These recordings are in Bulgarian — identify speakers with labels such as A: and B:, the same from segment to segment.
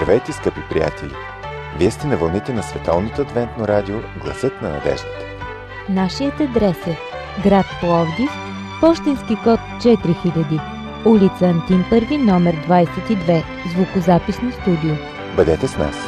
A: Здравейте, скъпи приятели! Вие сте на вълните на Световното адвентно радио Гласът на надеждата.
B: Нашият адрес е град Пловдив, пощенски код 4000, улица Антим Първи, номер 22, звукозаписно студио.
A: Бъдете с нас!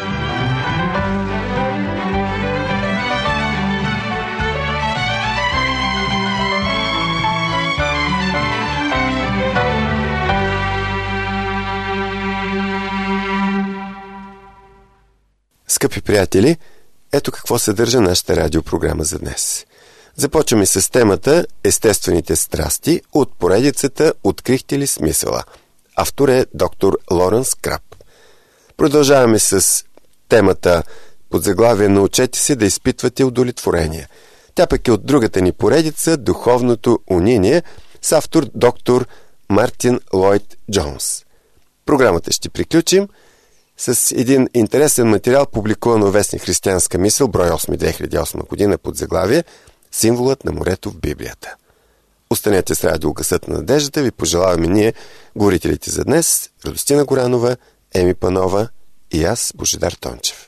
C: Скъпи приятели, ето какво съдържа нашата радиопрограма за днес. Започваме с темата Естествените страсти от поредицата Открихте ли смисъла? Автор е доктор Лоренс Краб. Продължаваме с темата под заглавие Научете се да изпитвате удовлетворение. Тя пък е от другата ни поредица Духовното униние с автор доктор Мартин Лойд Джонс. Програмата ще приключим с един интересен материал, публикуван във вестник Християнска мисъл, брой 8, 2008 година, под заглавие Символът на морето в Библията. Останете с радио Гласът на надеждата. Ви пожелаваме ние, говорителите за днес, Радостина Горанова, Еми Панова и аз, Божидар Тончев.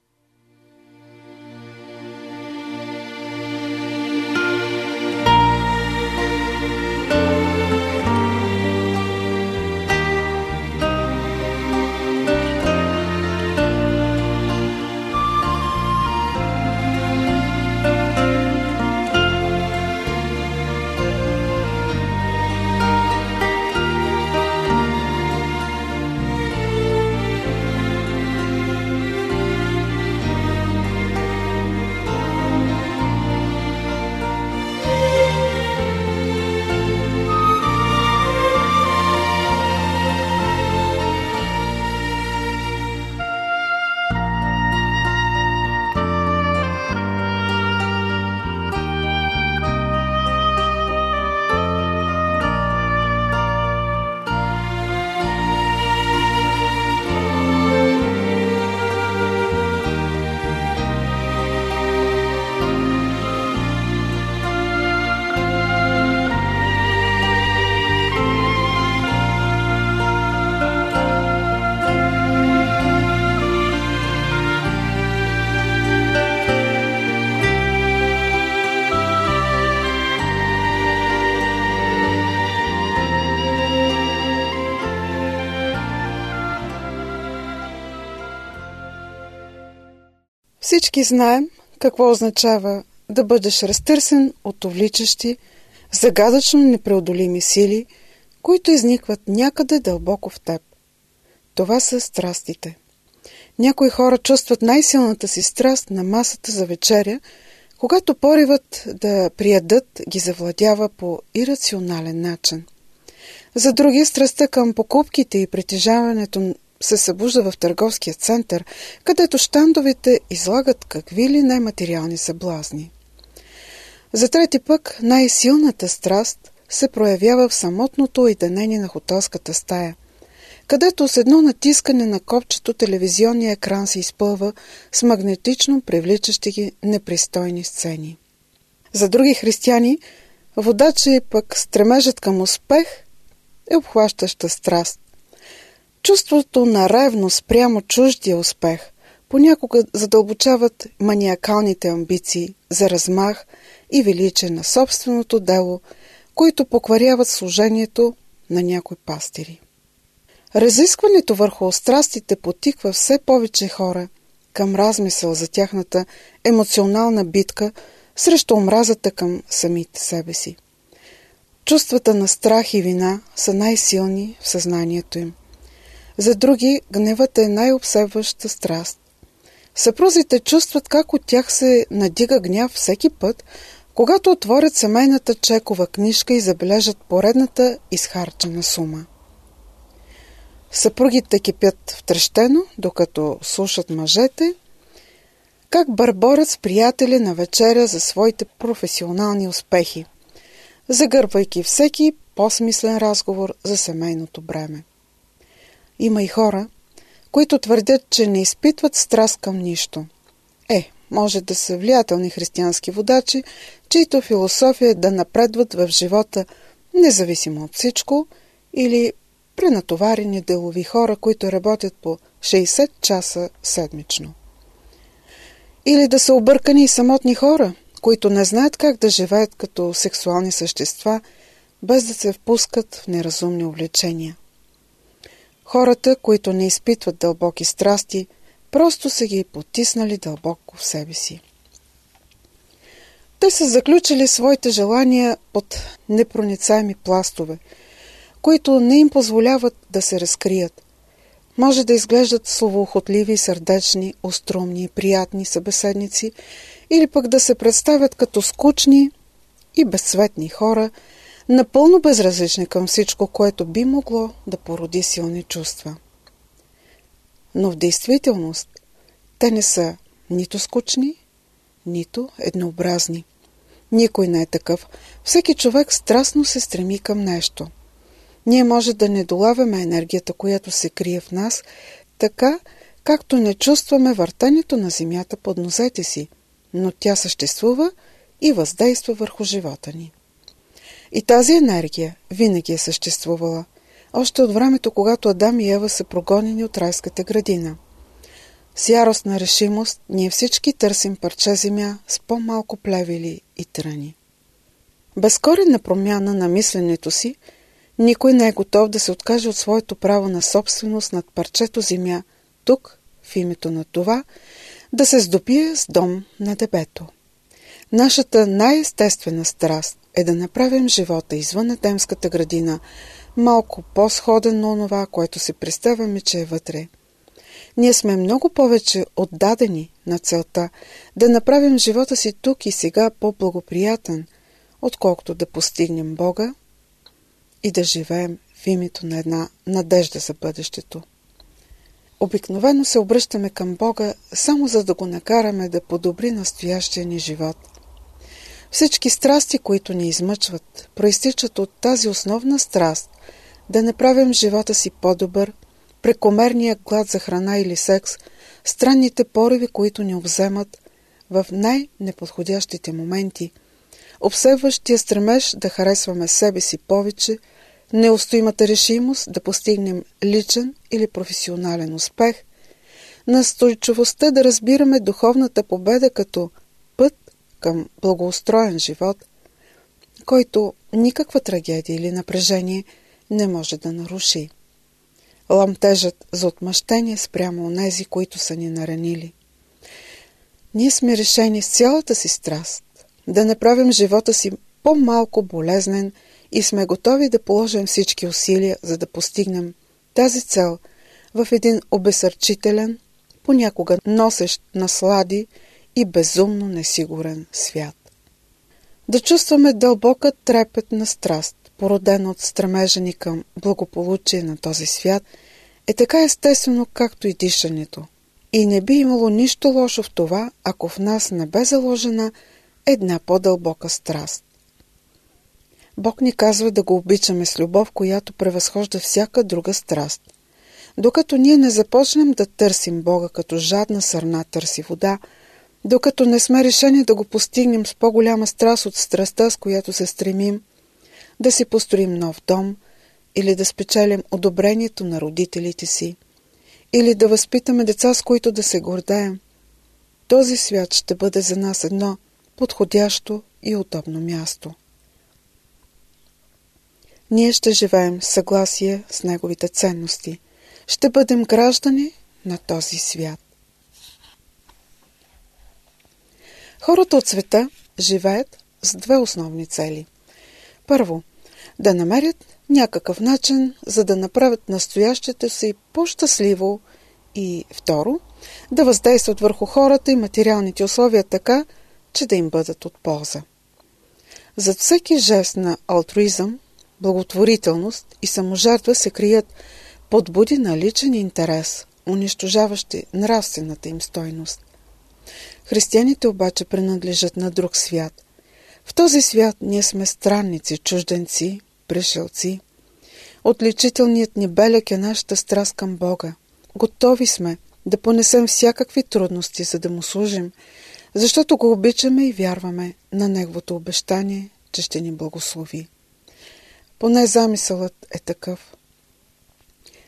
D: Всички знаем какво означава да бъдеш разтърсен от увличащи, загадъчно непреодолими сили, които изникват някъде дълбоко в теб. Това са страстите. Някои хора чувстват най-силната си страст на масата за вечеря, когато поривът да приядат ги завладява по ирационален начин. За други страстта към покупките и притежаването се събужда в търговския център, където щандовете излагат какви ли нематериални съблазни. За трети пък най-силната страст се проявява в самотното уединение на хотелската стая, където с едно натискане на копчето телевизионния екран се изпълва с магнетично привличащи ги непристойни сцени. За други християни, водачи пък стремежът към успех е обхващаща страст. Чувството на ревност прямо чуждия успех понякога задълбочават маниакалните амбиции за размах и величие на собственото дело, които покваряват служението на някои пастири. Разискването върху страстите потиква все повече хора към размисъл за тяхната емоционална битка срещу омразата към самите себе си. Чувствата на страх и вина са най-силни в съзнанието им. За други гневът е най-обсебваща страст. Съпрузите чувстват как от тях се надига гняв всеки път, когато отворят семейната чекова книжка и забележат поредната изхарчена сума. Съпругите кипят втрещено, докато слушат мъжете, как бърборят с приятели на вечеря за своите професионални успехи, загърбвайки всеки по-смислен разговор за семейното бреме. Има и хора, които твърдят, че не изпитват страст към нищо. Може да са влиятелни християнски водачи, чието философия е да напредват в живота независимо от всичко, или пренатоварени делови хора, които работят по 60 часа седмично. Или да са объркани и самотни хора, които не знаят как да живеят като сексуални същества, без да се впускат в неразумни увлечения. Хората, които не изпитват дълбоки страсти, просто са ги потиснали дълбоко в себе си. Те са заключили своите желания под непроницаеми пластове, които не им позволяват да се разкрият. Може да изглеждат словоохотливи, сърдечни, остроумни и приятни събеседници, или пък да се представят като скучни и безцветни хора, напълно безразлични към всичко, което би могло да породи силни чувства. Но в действителност те не са нито скучни, нито еднообразни. Никой не е такъв. Всеки човек страстно се стреми към нещо. Ние може да не долавяме енергията, която се крие в нас, така както не чувстваме въртането на земята под нозете си, но тя съществува и въздейства върху живота ни. И тази енергия винаги е съществувала, още от времето, когато Адам и Ева са прогонени от райската градина. С яростна решимост ние всички търсим парче земя с по-малко плевели и тръни. Без коренна промяна на мисленето си, никой не е готов да се откаже от своето право на собственост над парчето земя, тук, в името на това, да се здобие с дом на небето. Нашата най-естествена страст е да направим живота извън едемската градина малко по-сходен на онова, което си представяме, че е вътре. Ние сме много повече отдадени на целта да направим живота си тук и сега по-благоприятен, отколкото да постигнем Бога и да живеем в името на една надежда за бъдещето. Обикновено се обръщаме към Бога само за да го накараме да подобри настоящия ни живот. Всички страсти, които ни измъчват, проистичат от тази основна страст да направим живота си по-добър, прекомерния глад за храна или секс, странните пориви, които ни обземат в най-неподходящите моменти, обсебващия стремеж да харесваме себе си повече, неустоимата решимост да постигнем личен или професионален успех, настойчивостта да разбираме духовната победа като път към благоустроен живот, който никаква трагедия или напрежение не може да наруши. Ламтежът за отмъщение спрямо онези, които са ни наранили. Ние сме решени с цялата си страст да направим живота си по-малко болезнен и сме готови да положим всички усилия, за да постигнем тази цел в един обезсърчителен, понякога носещ наслади и безумно несигурен свят. Да чувстваме дълбока трепетна страст, породена от стремежа ни към благополучие на този свят, е така естествено, както и дишането. И не би имало нищо лошо в това, ако в нас не бе заложена една по-дълбока страст. Бог ни казва да го обичаме с любов, която превъзхожда всяка друга страст. Докато ние не започнем да търсим Бога като жадна сърна търси вода, докато не сме решени да го постигнем с по-голяма страст от страстта, с която се стремим, да си построим нов дом, или да спечелим одобрението на родителите си, или да възпитаме деца, с които да се гордеем, този свят ще бъде за нас едно подходящо и удобно място. Ние ще живеем в съгласие с неговите ценности. Ще бъдем граждани на този свят. Хората от света живеят с две основни цели. Първо, да намерят някакъв начин, за да направят настоящето си по-щастливо, и второ, да въздействат върху хората и материалните условия така, че да им бъдат от полза. Зад всеки жест на алтруизъм, благотворителност и саможертва се крият подбуди на личен интерес, унищожаващи нравствената им стойност. Християните обаче принадлежат на друг свят. В този свят ние сме странници, чужденци, пришелци. Отличителният ни белег е нашата страст към Бога. Готови сме да понесем всякакви трудности, за да му служим, защото го обичаме и вярваме на неговото обещание, че ще ни благослови. Поне замисълът е такъв.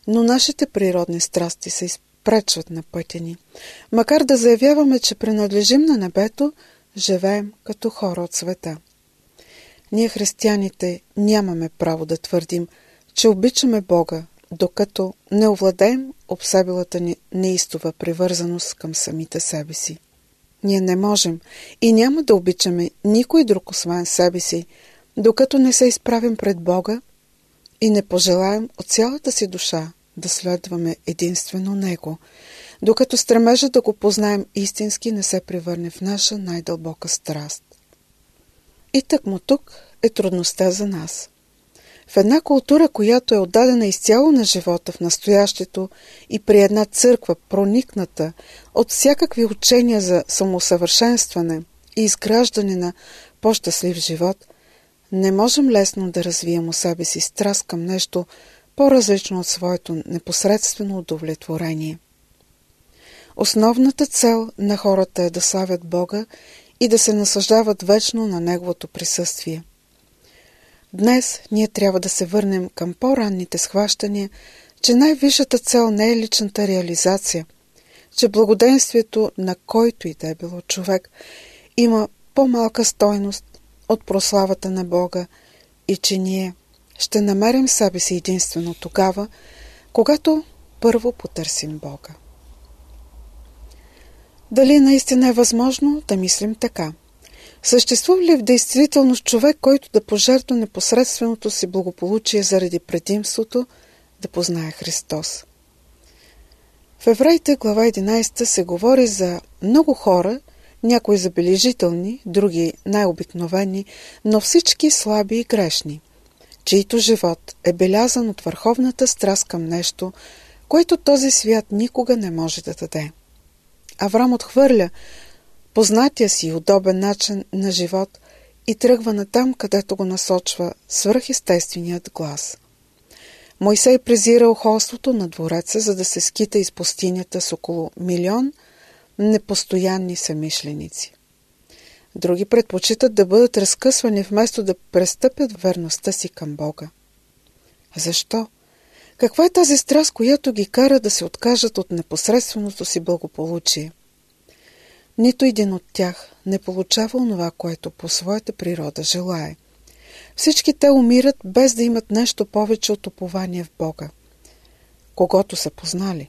D: но нашите природни страсти се изпречват на пътя ни. Макар да заявяваме, че принадлежим на небето, живеем като хора от света. Ние, християните, нямаме право да твърдим, че обичаме Бога, докато не овладеем обсебилата ни неистова привързаност към самите себе си. Ние не можем и няма да обичаме никой друг освен себе си, докато не се изправим пред Бога и не пожелаем от цялата си душа да следваме единствено Него, докато стремежа да го познаем истински не се превърне в наша най-дълбока страст. И тъкмо тук е трудността за нас. В една култура, която е отдадена изцяло на живота в настоящето и при една църква, проникната от всякакви учения за самосъвършенстване и изграждане на по-щастлив живот, не можем лесно да развием у себе си страст към нещо по-различно от своето непосредствено удовлетворение. Основната цел на хората е да славят Бога и да се наслаждават вечно на Неговото присъствие. Днес ние трябва да се върнем към по-ранните схващания, че най-висшата цел не е личната реализация, че благоденствието на който и да е било човек има по-малка стойност от прославата на Бога и че ние ще намерим себе си единствено тогава, когато първо потърсим Бога. Дали наистина е възможно да мислим така? Съществува ли в действителност човек, който да пожертва непосредственото си благополучие заради предимството да познае Христос? В Евреите, глава 11, се говори за много хора, някои забележителни, други най-обикновени, но всички слаби и грешни, чието живот е белязан от върховната страст към нещо, което този свят никога не може да даде. Аврам отхвърля познатия си удобен начин на живот и тръгва натам, където го насочва свръхестественият глас. Мойсей презира охолството на двореца, за да се скита из пустинята с около 1 милион непостоянни съмишленици. Други предпочитат да бъдат разкъсвани, вместо да престъпят верността си към Бога. Защо? Каква е тази страст, която ги кара да се откажат от непосредственото си благополучие? Нито един от тях не получава онова, което по своята природа желае. Всички те умират без да имат нещо повече от упование в Бога, когото са познали.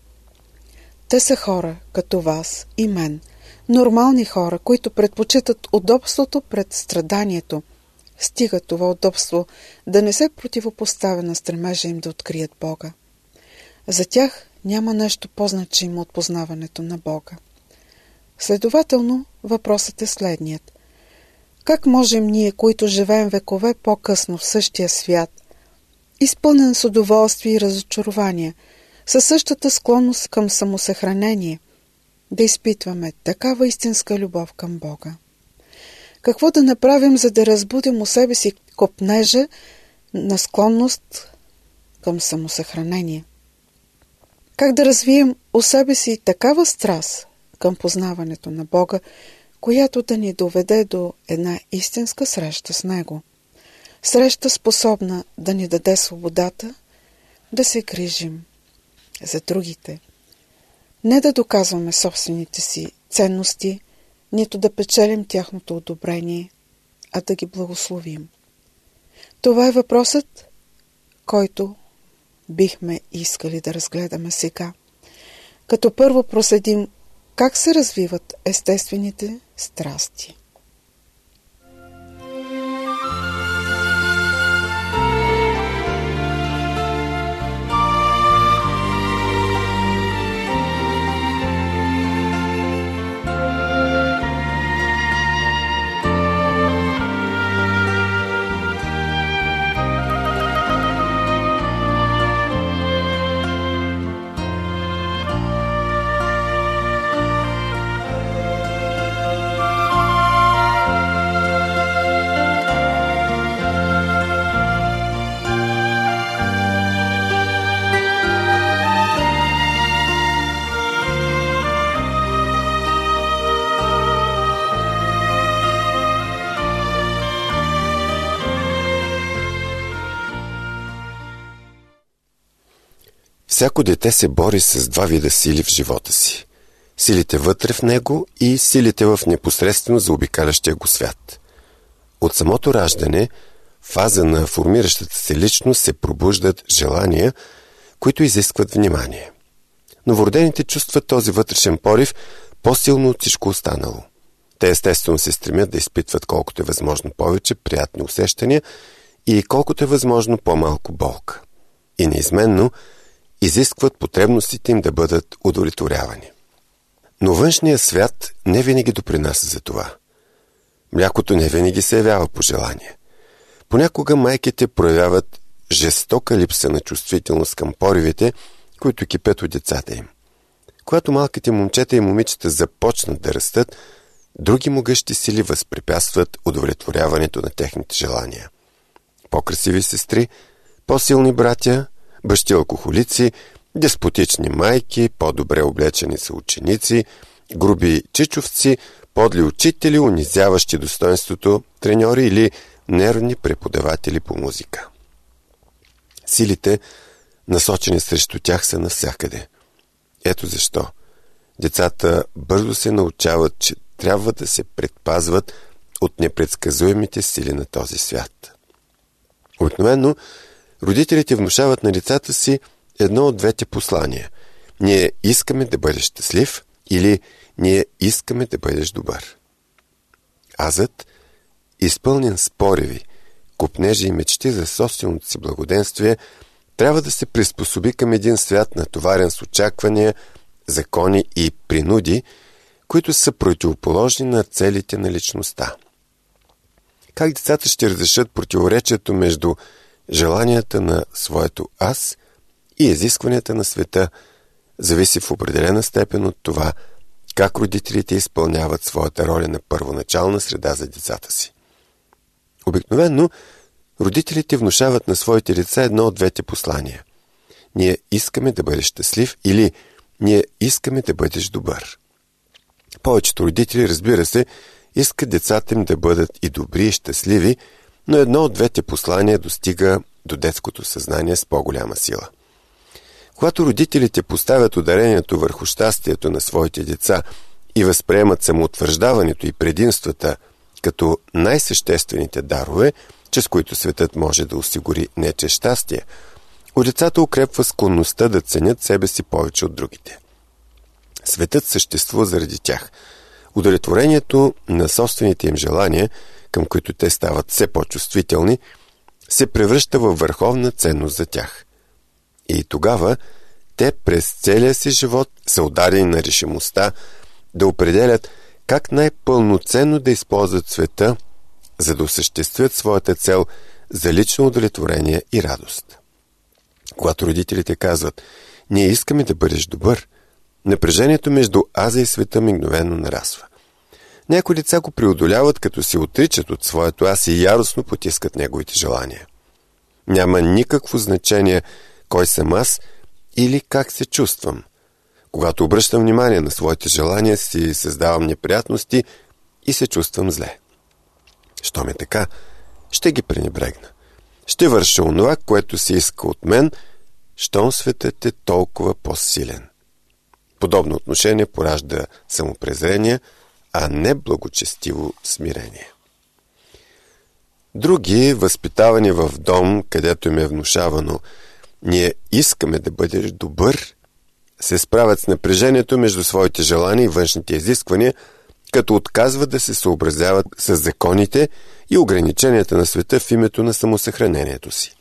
D: Те са хора, като вас и мен, нормални хора, които предпочитат удобството пред страданието, стига това удобство да не се противопоставя на стремежа им да открият Бога. За тях няма нещо по-значимо от познаването на Бога. Следователно, въпросът е следният. Как можем ние, които живеем векове по-късно в същия свят, изпълнен с удоволствие и разочарование, със същата склонност към самосъхранение, да изпитваме такава истинска любов към Бога? Какво да направим, за да разбудим у себе си копнежа на склонност към самосъхранение? Как да развием у себе си такава страст към познаването на Бога, която да ни доведе до една истинска среща с Него? Среща способна да ни даде свободата да се грижим за другите. Не да доказваме собствените си ценности, нито да печелим тяхното одобрение, а да ги благословим. Това е въпросът, който бихме искали да разгледаме сега, като първо проследим как се развиват естествените страсти.
C: Всяко дете се бори с два вида сили в живота си. Силите вътре в него и силите в непосредствено заобикалящия го свят. От самото раждане, фаза на формиращата се личност, се пробуждат желания, които изискват внимание. Новородените чувстват този вътрешен порив по-силно от всичко останало. Те естествено се стремят да изпитват колкото е възможно повече приятни усещания и колкото е възможно по-малко болка. И неизменно изискват потребностите им да бъдат удовлетворявани. Но външният свят не винаги допринася за това. Млякото не винаги се явява по желание. Понякога майките проявяват жестока липса на чувствителност към поривите, които кипят от децата им. Когато малките момчета и момичета започнат да растат, други могъщи сили възпрепятстват удовлетворяването на техните желания. По-красиви сестри, по-силни братя, бащи алкохолици, деспотични майки, по-добре облечени са ученици, груби чичовци, подли учители, унизяващи достоинството треньори или нервни преподаватели по музика. Силите, насочени срещу тях, са навсякъде. Ето защо децата бързо се научават, че трябва да се предпазват от непредсказуемите сили на този свят. Обикновено родителите внушават на децата си едно от двете послания. Ние искаме да бъдеш щастлив или ние искаме да бъдеш добър. Азът, изпълнен с пориви, копнежи и мечти за собственото си благоденствие, трябва да се приспособи към един свят, натоварен с очаквания, закони и принуди, които са противоположни на целите на личността. Как децата ще разрешат противоречието между желанията на своето аз и изискванията на света, зависи в определена степен от това, как родителите изпълняват своята роля на първоначална среда за децата си. Обикновено родителите внушават на своите деца едно от двете послания. Ние искаме да бъдеш щастлив или ние искаме да бъдеш добър. Повечето родители, разбира се, искат децата им да бъдат и добри, и щастливи, но едно от двете послания достига до детското съзнание с по-голяма сила. Когато родителите поставят ударението върху щастието на своите деца и възприемат самоутвърждаването и предимствата като най-съществените дарове, чрез които светът може да осигури нече щастие, у децата укрепва склонността да ценят себе си повече от другите. Светът съществува заради тях. Удовлетворението на собствените им желания, към които те стават все по-чувствителни, се превръща във върховна ценност за тях. И тогава те през целия си живот са отдадени на решимостта да определят как най-пълноценно да използват света, за да осъществят своята цел за лично удовлетворение и радост. Когато родителите казват «Ние искаме да бъдеш добър», напрежението между аза и света мигновено нараства. Някои деца го преодоляват, като се отричат от своето аз и яростно потискат неговите желания. Няма никакво значение кой съм аз или как се чувствам. Когато обръщам внимание на своите желания, си създавам неприятности и се чувствам зле. Щом е така, ще ги пренебрегна. Ще върша онова, което се иска от мен, щом светът е толкова по-силен. Подобно отношение поражда самопрезрение, а не благочестиво смирение. Други, възпитавани в дом, където им е внушавано «Ние искаме да бъдеш добър», се справят с напрежението между своите желания и външните изисквания, като отказват да се съобразяват с законите и ограниченията на света в името на самосъхранението си.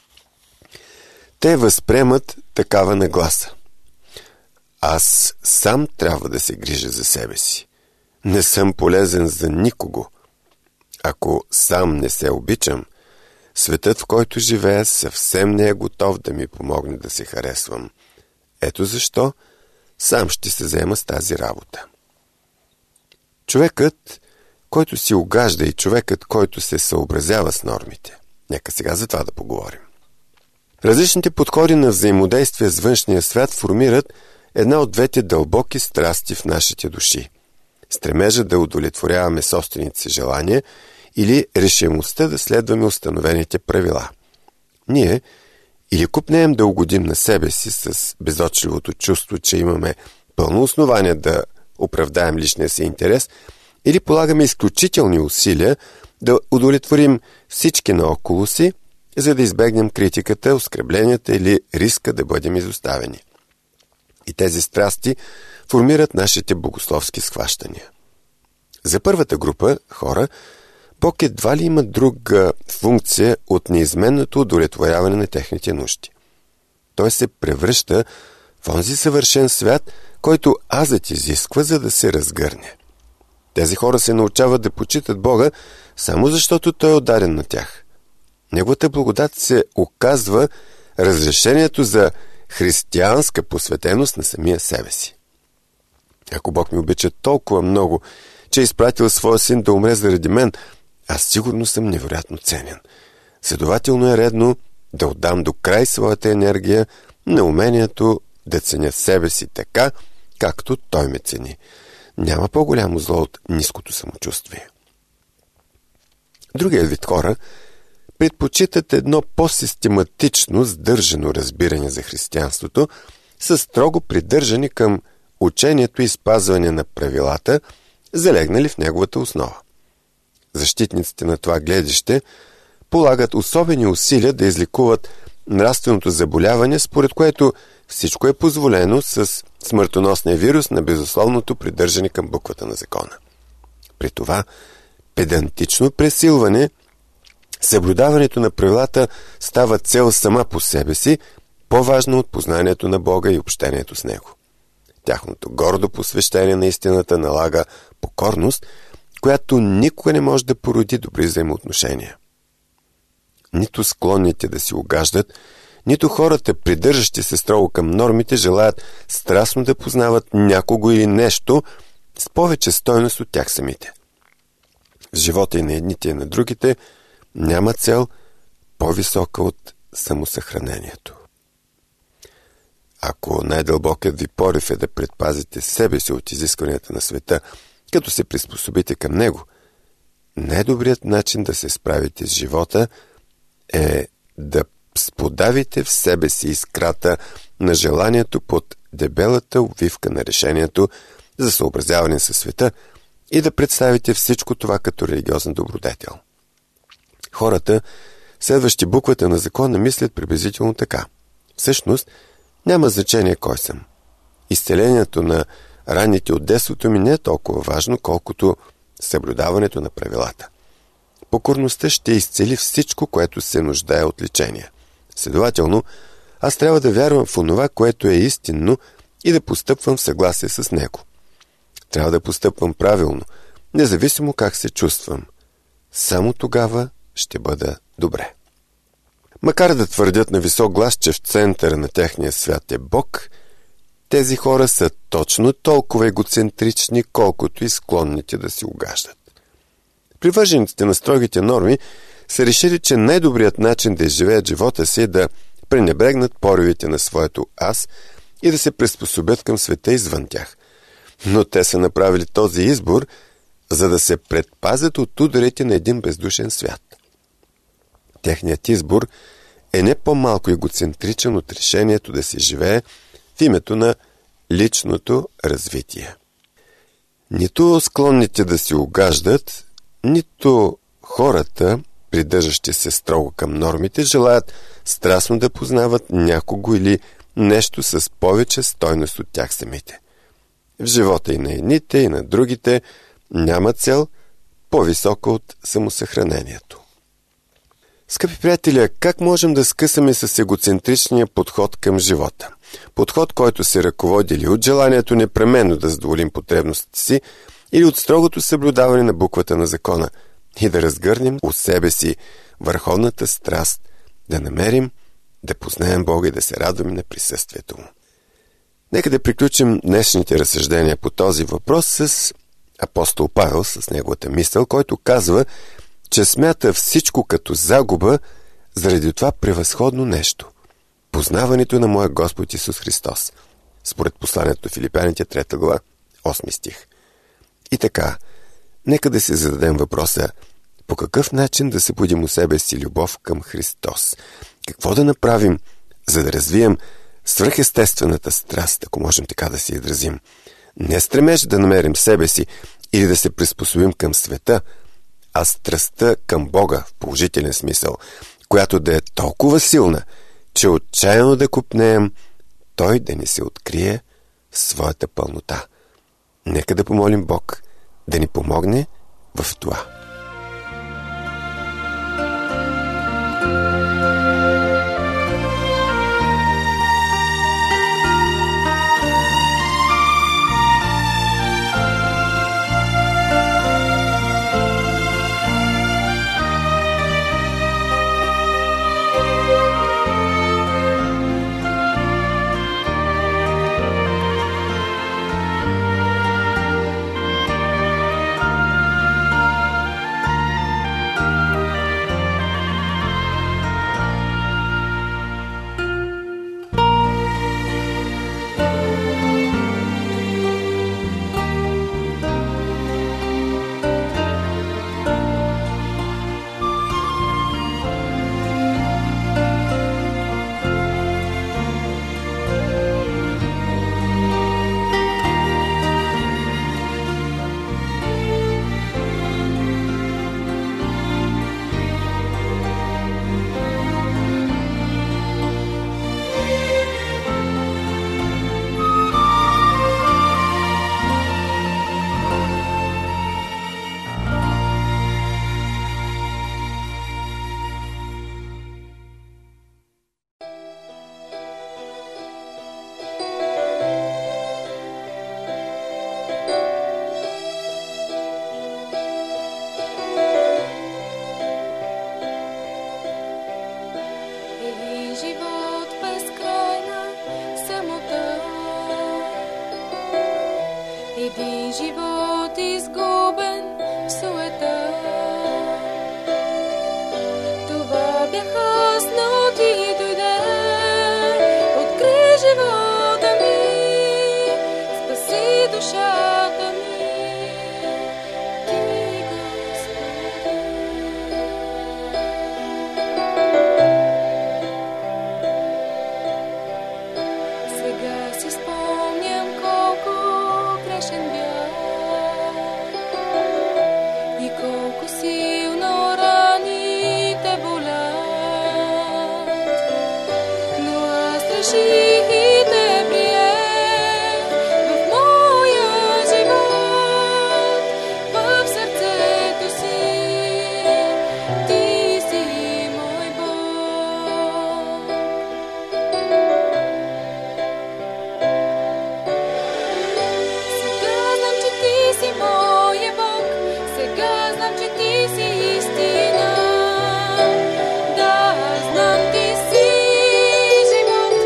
C: Те възприемат такава нагласа. Аз сам трябва да се грижа за себе си. Не съм полезен за никого. Ако сам не се обичам, светът, в който живея, съвсем не е готов да ми помогне да се харесвам. Ето защо сам ще се заема с тази работа. Човекът, който си угажда, и човекът, който се съобразява с нормите. Нека сега за това да поговорим. Различните подходи на взаимодействие с външния свят формират една от двете дълбоки страсти в нашите души. Стремежа да удовлетворяваме собствените си желания или решимостта да следваме установените правила. Ние Или купнеем да угодим на себе си с безочливото чувство, че имаме пълно основание да оправдаем личния си интерес, или полагаме изключителни усилия да удовлетворим всички наоколо си, за да избегнем критиката, оскърбленията или риска да бъдем изоставени. И тези страсти формират нашите богословски схващания. За първата група хора, Бог едва ли има друга функция от неизменното удовлетворяване на техните нужди. Той се превръща в онзи съвършен свят, който азът изисква, за да се разгърне. Тези хора се научават да почитат Бога, само защото Той е отдаден на тях. Неговата благодат се оказва разрешението за християнска посветеност на самия себе си. Ако Бог ми обича толкова много, че е изпратил своя син да умре заради мен, аз сигурно съм невероятно ценен. Следователно е редно да отдам до край своята енергия на умението да ценя себе си така, както Той ме цени. Няма по-голямо зло от ниското самочувствие. Другият вид хора предпочитат едно по-систематично, сдържано разбиране за християнството, със строго придържане към учението и спазване на правилата, залегнали в неговата основа. Защитниците на това гледище полагат особени усилия да излекуват нравственото заболяване, според което всичко е позволено с смъртоносния вирус на безусловното придържане към буквата на закона. При това педантично пресилване, съблюдаването на правилата става цел сама по себе си, по-важно от познанието на Бога и общението с Него. Тяхното гордо посвещение на истината налага покорност, която никога не може да породи добри взаимоотношения. Нито склонните да си угаждат, нито хората, придържащи се строго към нормите, желаят страстно да познават някого или нещо с повече стойност от тях самите. В живота и на едните и на другите няма цел по-висока от самосъхранението. Ако най-дълбокият ви порив е да предпазите себе си от изискванията на света, като се приспособите към него, най-добрият начин да се справите с живота е да сподавите в себе си искрата на желанието под дебелата обвивка на решението за съобразяване със света и да представите всичко това като религиозен добродетел. Хората, следващи буквата на закона, мислят приблизително така. Всъщност, няма значение кой съм. Изцелението на раните от детството ми не е толкова важно, колкото съблюдаването на правилата. Покорността ще изцели всичко, което се нуждае от лечение. Следователно, аз трябва да вярвам в онова, което е истинно и да постъпвам в съгласие с него. Трябва да постъпвам правилно, независимо как се чувствам. Само тогава ще бъда добре. Макар да твърдят на висок глас, че в центъра на техния свят е Бог, тези хора са точно толкова егоцентрични, колкото и склонните да си угаждат. Привържениците на строгите норми са решили, че най-добрият начин да изживеят живота си е да пренебрегнат поривите на своето аз и да се приспособят към света извън тях. Но те са направили този избор, за да се предпазят от ударите на един бездушен свят. Техният избор е не по-малко егоцентричен от решението да се живее в името на личното развитие. Нито склонните да си угаждат, нито хората, придържащи се строго към нормите, желаят страстно да познават някого или нещо с повече стойност от тях самите. В живота и на едните, и на другите няма цел по-висока от самосъхранението. Скъпи приятели, как можем да скъсаме с егоцентричния подход към живота? Подход, който се ръководи или от желанието непременно да задоволим потребностите си, или от строгото съблюдаване на буквата на закона и да разгърнем у себе си върховната страст, да намерим, да познаем Бога и да се радваме на присъствието Му. Нека да приключим днешните разсъждения по този въпрос с апостол Павел, с неговата мисъл, който казва, че смята всичко като загуба заради това превъзходно нещо – познаването на моя Господ Исус Христос, според посланието Филипяните 3 глава, 8 стих. И така, нека да си зададем въпроса: по какъв начин да събудим у себе си любов към Христос? Какво да направим, за да развием свръхестествената страст, ако можем така да си изразим. Не стремеж да намерим себе си или да се приспособим към света, а страстта към Бога в положителен смисъл, която да е толкова силна, че отчаяно да копнеем Той да ни се открие в своята пълнота. Нека да помолим Бог да ни помогне в това.
E: Един живот изгубен в суета. Това бях аз, но ти дойде, откри живота ми, спаси душата ми, ти, Господи. Сега си спомням колко грешен бях и колко силно раните болят, но аз реших и те приех в моя живот, в сърцето си, ти си мой Бог. Сега знам, че ти си моя Бог, сега знам, че ти си истина. Да, знам, ти си живот.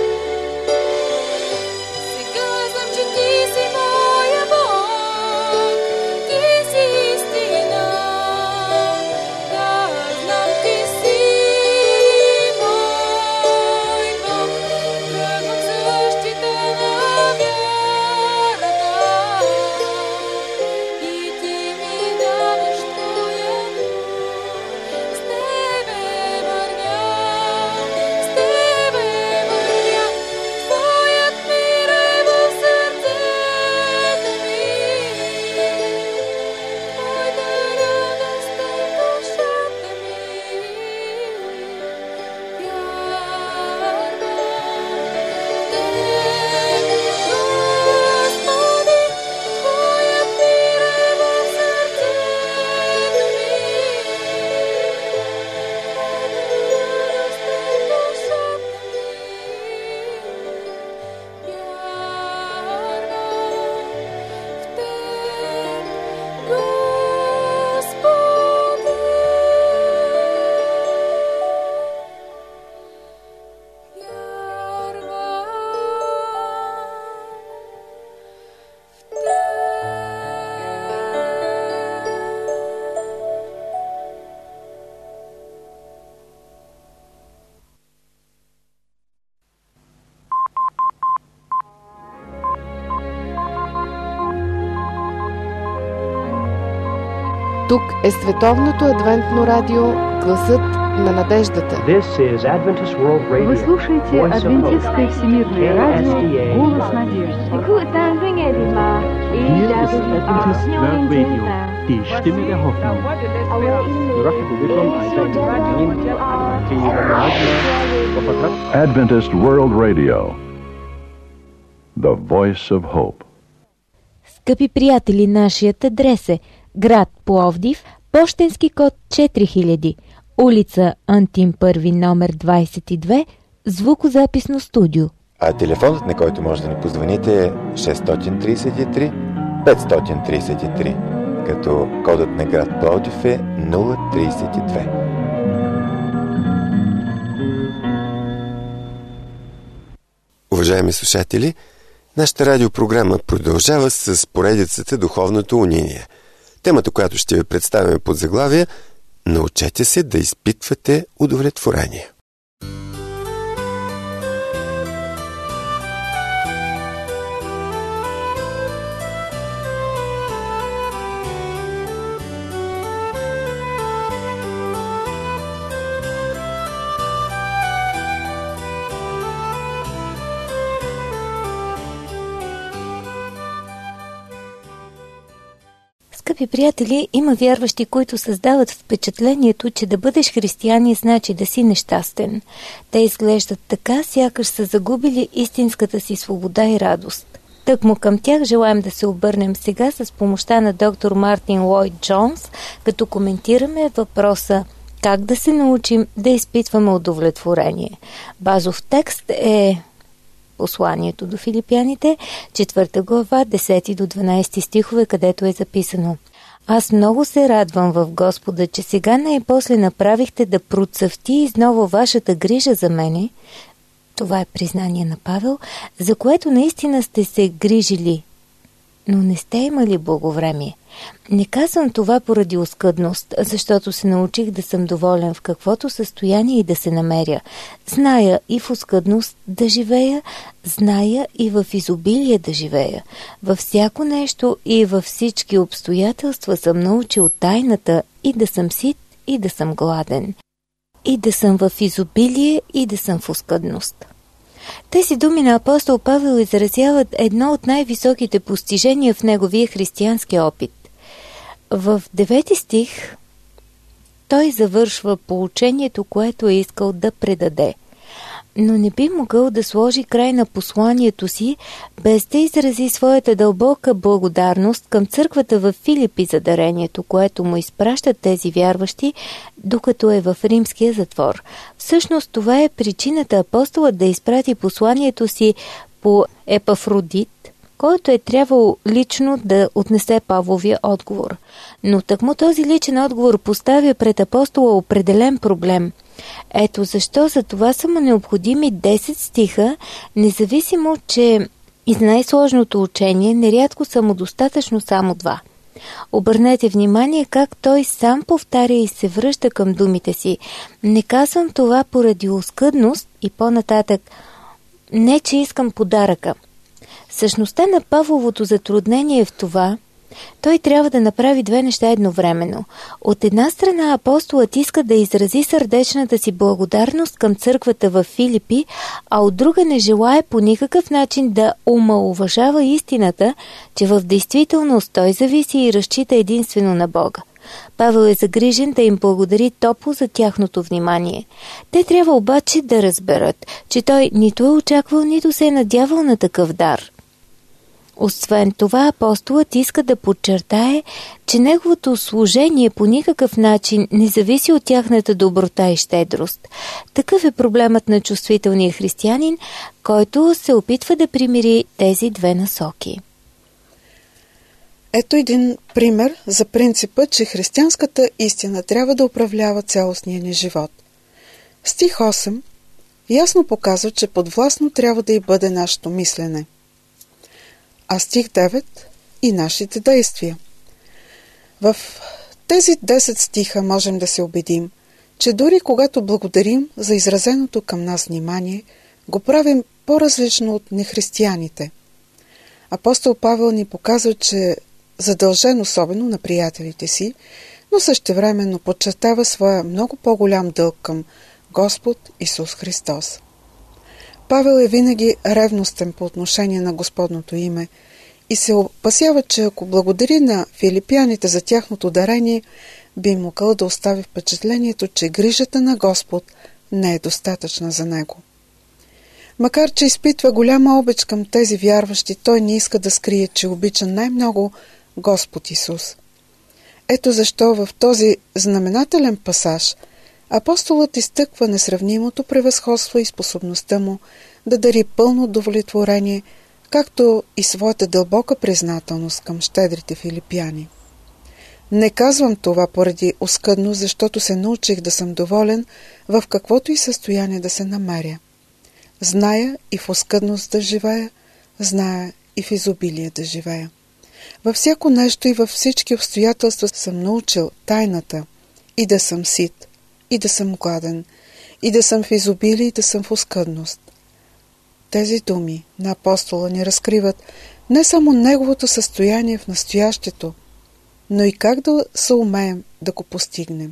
E: Сега знам, че ти си моя Бог, ти си истина. Да, знам, ти си мой Бог. Тръгвам същите на вярата и ти ми даваш твоя дух. С тебе вървя, с тебе вървя. Твоят мир е в сърцето ми. Твоята радост е в душата ми. Вярвам в Теб, Господи, Твоят мир е в сърцето ми.
F: Тук е Световното адвентно радио, гласът
D: на надеждата.
F: Вы слушаете Адвентистское всемирное радио «Голос надежды».
G: Hier ist Adventist World Radio, die Stimme der Hoffnung.
H: Adventist World Radio, the voice of hope.
B: Скъпи приятели, нашият адрес е град Пловдив, пощенски код 4000, улица Антим Първи, номер 22, звукозаписно студио.
A: А телефонът, на който може да ни позвоните, е 633 533, като кодът на град Пловдив е 032.
C: Уважаеми слушатели, нашата радиопрограма продължава с поредицата Духовното униние. Темата, която ще ви представяме под заглавие: научете се да изпитвате удовлетворение.
B: Скъпи приятели, има вярващи, които създават впечатлението, че да бъдеш християнин значи да си нещастен. Те изглеждат така, сякаш са загубили истинската си свобода и радост. Тъкмо към тях желаем да се обърнем сега с помощта на доктор Мартин Лойд Джонс, като коментираме въпроса как да се научим да изпитваме удовлетворение. Базов текст е посланието до филипяните, 4 глава, 10 до 12 стихове, където е записано: Аз много се радвам в Господа, че сега най-после направихте да процъфти изново вашата грижа за мене. Това е признание на Павел, за което наистина сте се грижили, но не сте имали благовремие. Не казвам това поради оскъдност, защото се научих да съм доволен в каквото състояние и да се намеря. Зная и в оскъдност да живея, зная и в изобилие да живея. Във всяко нещо и във всички обстоятелства съм научил тайната и да съм сит, и да съм гладен, и да съм в изобилие, и да съм в оскъдност. Тези думи на апостол Павел изразяват едно от най-високите постижения в неговия християнски опит. В 9 стих той завършва поучението, което е искал да предаде, но не би могъл да сложи край на посланието си, без да изрази своята дълбока благодарност към църквата в Филипи за дарението, което му изпращат тези вярващи, докато е в римския затвор. Всъщност това е причината апостолът да изпрати посланието си по Епафродит, който е трябвало лично да отнесе Павловия отговор. Но тъкмо този личен отговор поставя пред апостола определен проблем. Ето защо за това са му необходими 10 стиха, независимо, че из най-сложното учение нерядко са му достатъчно само 2. Обърнете внимание как той сам повтаря и се връща към думите си. Не казвам това поради оскъдност и по-нататък. Не, че искам подаръка. Същността на Павловото затруднение е в това, той трябва да направи две неща едновременно. От една страна апостолът иска да изрази сърдечната си благодарност към църквата в Филипи, а от друга не желае по никакъв начин да омаловажава истината, че в действителност той зависи и разчита единствено на Бога. Павел е загрижен да им благодари топло за тяхното внимание. Те трябва обаче да разберат, че той нито е очаквал, нито се е надявал на такъв дар. Освен това, апостолът иска да подчертае, че неговото служение по никакъв начин не зависи от тяхната доброта и щедрост. Такъв е проблемът на чувствителния християнин, който се опитва да примири тези две насоки.
D: Ето един пример за принципа, че християнската истина трябва да управлява цялостния ни живот. Стих 8 ясно показва, че подвластно трябва да й бъде нашето мислене. А стих 9 и нашите действия. В тези 10 стиха можем да се убедим, че дори когато благодарим за изразеното към нас внимание, го правим по-различно от нехристияните. Апостол Павел ни показва, че задължен особено на приятелите си, но същевременно подчертава своя много по-голям дълг към Господ Исус Христос. Павел е винаги ревностен по отношение на Господното име и се опасява, че ако благодари на филипяните за тяхното дарение, би могъл да остави впечатлението, че грижата на Господ не е достатъчна за него. Макар че изпитва голяма обич към тези вярващи, той не иска да скрие, че обича най-много Господ Исус. Ето защо в този знаменателен пасаж апостолът изтъква несравнимото превъзходство и способността му да дари пълно удовлетворение, както и своята дълбока признателност към щедрите филипяни. Не казвам това поради оскъдност, защото се научих да съм доволен в каквото и състояние да се намеря. Зная и в оскъдност да живея, зная и в изобилие да живея. Във всяко нещо и във всички обстоятелства съм научил тайната и да съм сит, и да съм гладен, и да съм в изобилие, и да съм в оскъдност. Тези думи на апостола ни разкриват не само неговото състояние в настоящето, но и как да съумеем да го постигнем.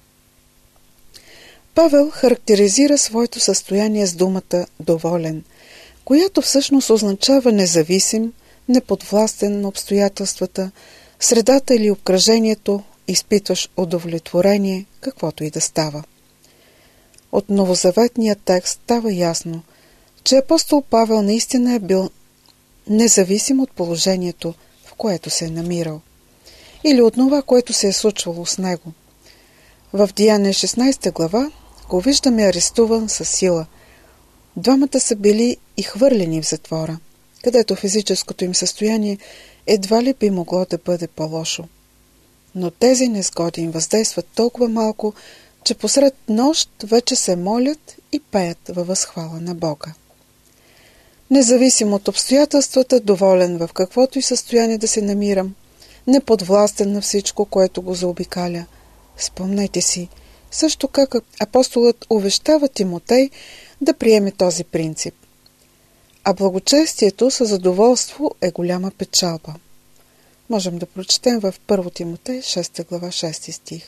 D: Павел характеризира своето състояние с думата «доволен», която всъщност означава независим, неподвластен на обстоятелствата, средата или обкръжението, изпитваш удовлетворение, каквото и да става. От новозаветния текст става ясно, че апостол Павел наистина е бил независим от положението, в което се е намирал, или от това, което се е случвало с него. В Деяния 16 глава го виждаме арестуван със сила. Двамата са били и хвърлени в затвора, където физическото им състояние едва ли би могло да бъде по-лошо. Но тези незгоди им въздействат толкова малко, че посред нощ вече се молят и пеят във възхвала на Бога. Независимо от обстоятелствата, доволен в каквото и състояние да се намирам, неподвластен на всичко, което го заобикаля. Спомнете си, също как апостолът увещава Тимотей да приеме този принцип. А благочестието със задоволство е голяма печалба. Можем да прочетем в 1 Тимотей 6 глава 6 стих.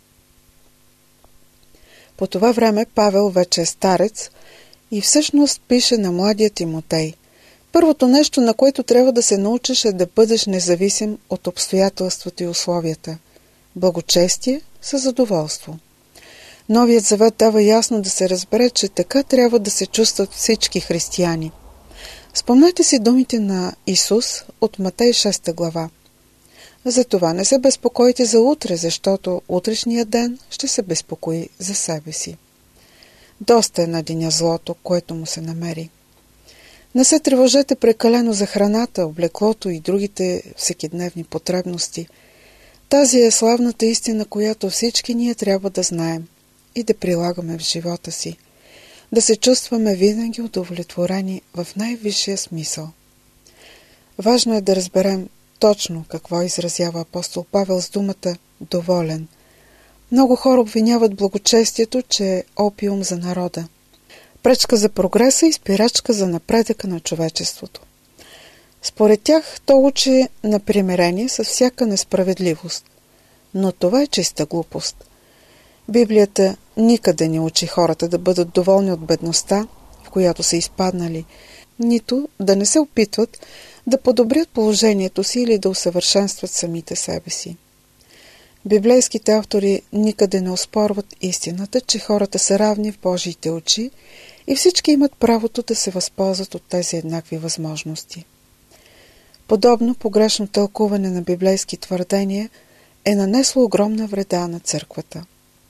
D: По това време Павел вече е старец и всъщност пише на младия Тимотей. Първото нещо, на което трябва да се научиш, е да бъдеш независим от обстоятелствата и условията. Благочестие със задоволство. Новият завет дава ясно да се разбере, че така трябва да се чувстват всички християни. Спомнете си думите на Исус от Матей 6 глава. Затова не се безпокойте за утре, защото утрешния ден ще се безпокои за себе си. Доста е на деня злото, което му се намери. Не се тревожете прекалено за храната, облеклото и другите всекидневни потребности. Тази е славната истина, която всички ние трябва да знаем и да прилагаме в живота си. Да се чувстваме винаги удовлетворени в най-висшия смисъл. Важно е да разберем точно какво изразява апостол Павел с думата «доволен». Много хора обвиняват благочестието, че е опиум за народа, пречка за прогреса и спирачка за напредъка на човечеството. Според тях то учи на примирение с всяка несправедливост, но това е чиста глупост. Библията никъде не учи хората да бъдат доволни от бедността, в която са изпаднали, нито да не се опитват да подобрят положението си или да усъвършенстват самите себе си. Библейските автори никъде не оспорват истината, че хората са равни в Божиите очи и всички имат правото да се възползват от тези еднакви възможности. Подобно погрешно тълкуване на библейски твърдения е нанесло огромна вреда на църквата.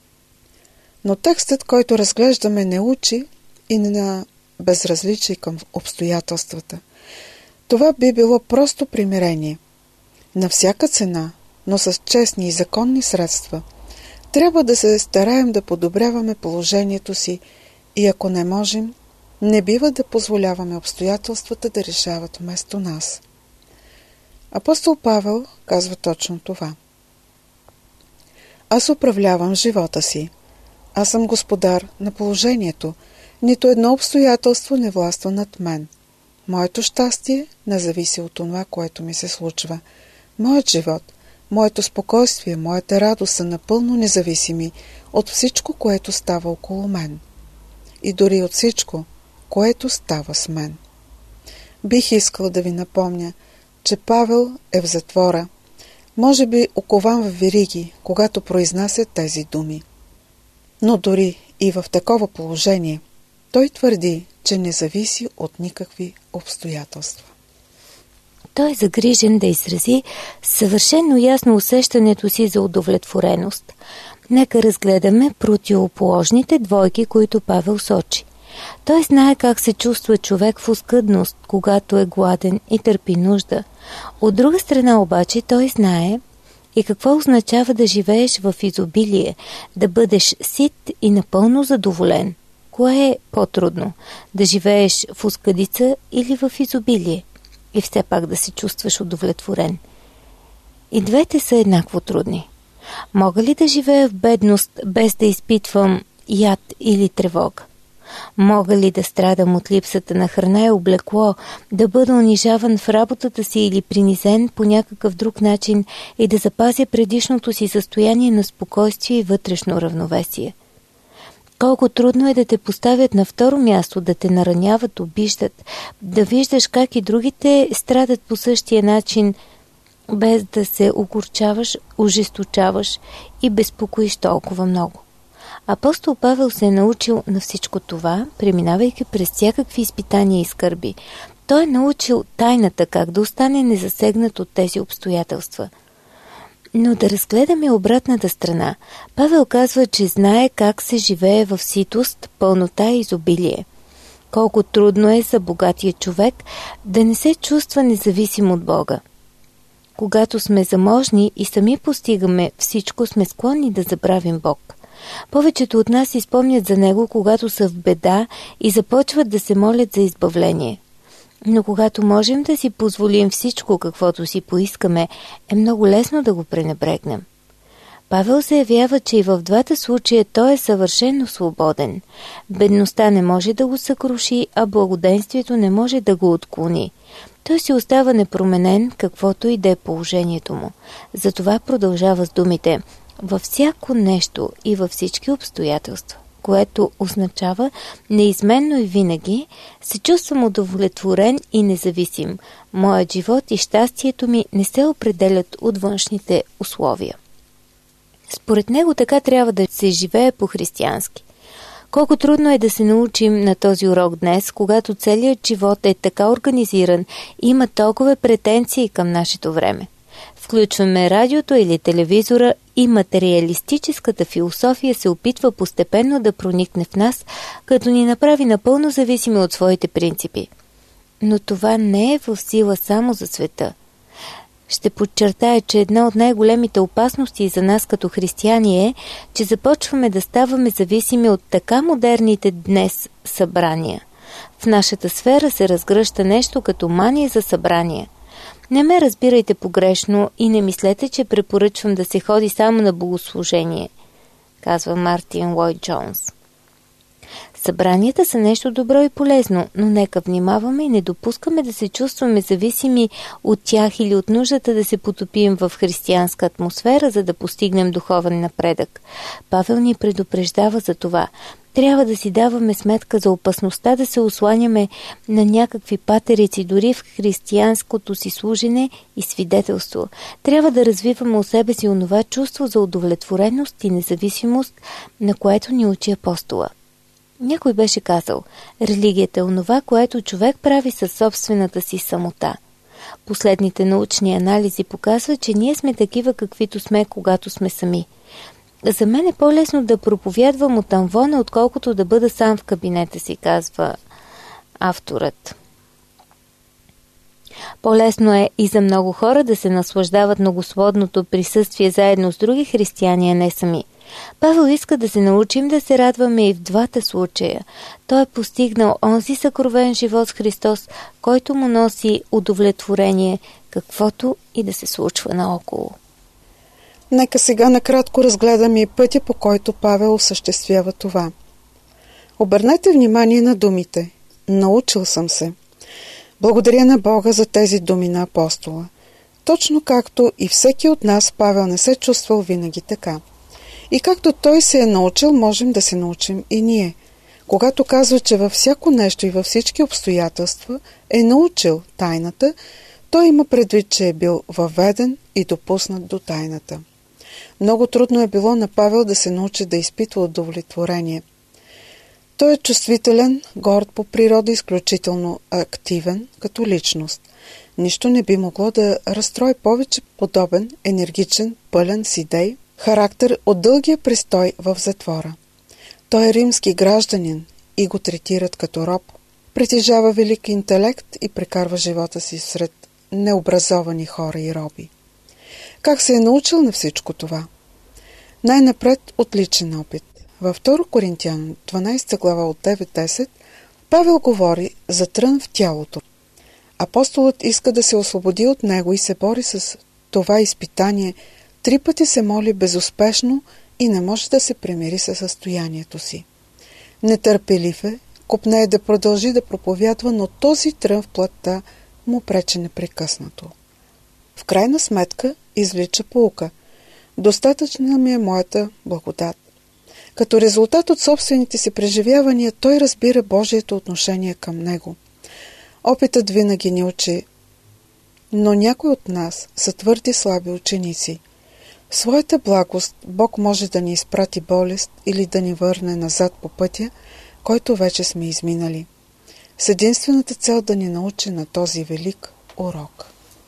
D: Но текстът, който разглеждаме, не учи и на безразличие към обстоятелствата. Това би било просто примирение. На всяка цена, но с честни и законни средства, трябва да се стараем да подобряваме положението си и ако не можем, не бива да позволяваме обстоятелствата да решават вместо нас. Апостол Павел казва точно това. Аз управлявам живота си. Аз съм господар на положението. Нито едно обстоятелство не властва над мен. Моето щастие не зависи от това, което ми се случва. Моят живот Моето спокойствие, моята радост са напълно независими от всичко, което става около мен. И дори от всичко, което става с мен. Бих искал да ви напомня, че Павел е в затвора, може би окован в вериги, когато произнася тези думи. Но дори и в такова положение, той твърди, че не зависи от никакви обстоятелства.
B: Той е загрижен да изрази съвършено ясно усещането си за удовлетвореност. Нека разгледаме противоположните двойки, които Павел сочи. Той знае как се чувства човек в оскъдност, когато е гладен и търпи нужда. От друга страна обаче той знае и какво означава да живееш в изобилие, да бъдеш сит и напълно задоволен. Кое е по-трудно? Да живееш в оскъдица или в изобилие? И все пак да се чувстваш удовлетворен. И двете са еднакво трудни. Мога ли да живея в бедност, без да изпитвам яд или тревога? Мога ли да страдам от липсата на храна и облекло, да бъда унижаван в работата си или принизен по някакъв друг начин и да запазя предишното си състояние на спокойствие и вътрешно равновесие? Колко трудно е да те поставят на второ място, да те нараняват, обиждат, да виждаш как и другите страдат по същия начин, без да се огорчаваш, ожесточаваш и безпокоиш толкова много. Апостол Павел се е научил на всичко това, преминавайки през всякакви изпитания и скърби. Той е научил тайната как да остане незасегнат от тези обстоятелства. Но да разгледаме обратната страна. Павел казва, че знае как се живее в ситост, пълнота и изобилие. Колко трудно е за богатия човек да не се чувства независим от Бога. Когато сме заможни и сами постигаме всичко, сме склонни да забравим Бог. Повечето от нас изпомнят за Него, когато са в беда и започват да се молят за избавление. Но когато можем да си позволим всичко, каквото си поискаме, е много лесно да го пренебрегнем. Павел заявява, че и в двата случая той е съвършено свободен. Бедността не може да го съкруши, а благоденствието не може да го отклони. Той си остава непроменен, каквото и да е положението му. Затова продължава с думите «във всяко нещо и във всички обстоятелства», което означава неизменно и винаги се чувствам удовлетворен и независим. Моят живот и щастието ми не се определят от външните условия. Според него така трябва да се живее по-християнски. Колко трудно е да се научим на този урок днес, когато целият живот е така организиран и има толкова претенции към нашето време. Включваме радиото или телевизора и материалистическата философия се опитва постепенно да проникне в нас, като ни направи напълно зависими от своите принципи. Но това не е в сила само за света. Ще подчертая, че една от най-големите опасности за нас като християни е, че започваме да ставаме зависими от така модерните днес събрания. В нашата сфера се разгръща нещо като мания за събрания. Не ме разбирайте погрешно и не мислете, че препоръчвам да се ходи само на богослужение, казва Мартин Лойд Джонс. Събранията са нещо добро и полезно, но нека внимаваме и не допускаме да се чувстваме зависими от тях или от нуждата да се потопим в християнска атмосфера, за да постигнем духовен напредък. Павел ни предупреждава за това. Трябва да си даваме сметка за опасността да се осланяме на някакви патерици дори в християнското си служене и свидетелство. Трябва да развиваме у себе си онова чувство за удовлетвореност и независимост, на което ни учи апостола. Някой беше казал, религията е онова, което човек прави със собствената си самота. Последните научни анализи показват, че ние сме такива, каквито сме, когато сме сами. За мен е по-лесно да проповядвам от амвона, отколкото да бъда сам в кабинета си, казва авторът. По-лесно е и за много хора да се наслаждават многословното присъствие заедно с други християни, а не сами. Павел иска да се научим да се радваме и в двата случая. Той е постигнал онзи съкровен живот с Христос, който му носи удовлетворение, каквото и да се случва наоколо.
D: Нека сега накратко разгледаме и пътя, по който Павел осъществява това. Обърнете внимание на думите. Научил съм се. Благодаря на Бога за тези думи на апостола. Точно както и всеки от нас, Павел не се чувствал винаги така. И както той се е научил, можем да се научим и ние. Когато казва, че във всяко нещо и във всички обстоятелства е научил тайната, той има предвид, че е бил въведен и допуснат до тайната. Много трудно е било на Павел да се научи да изпитва удовлетворение. Той е чувствителен, горд по природа, изключително активен като личност. Нищо не би могло да разстрои повече подобен, енергичен, пълен с идей, характер от дългия престой в затвора. Той е римски гражданин и го третират като роб. Притежава велик интелект и прекарва живота си сред необразовани хора и роби. Как се е научил на всичко това? Най-напред от личен опит. Във 2 Коринтиян, 12 глава от 9-10, Павел говори за трън в тялото. Апостолът иска да се освободи от него и се бори с това изпитание. 3 пъти се моли безуспешно и не може да се примири със състоянието си. Нетърпелив е, копнее да продължи да проповядва, но този трън в плътта му прече непрекъснато. В крайна сметка извлича поука. Достатъчна ми е моята благодат. Като резултат от собствените си преживявания, той разбира Божието отношение към него. Опитът винаги ни учи, но някои от нас са твърди слаби ученици. В своята благост Бог може да ни изпрати болест или да ни върне назад по пътя, който вече сме изминали, с единствената цел да ни научи на този велик урок.